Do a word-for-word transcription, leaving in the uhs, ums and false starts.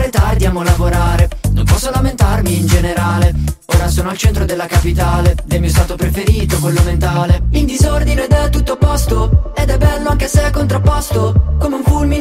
sempre tardi, amo lavorare, non posso lamentarmi in generale. Ora sono al centro della capitale, del mio stato preferito, quello mentale. In disordine ed è tutto a posto, ed è bello anche se è contrapposto, come un fulmine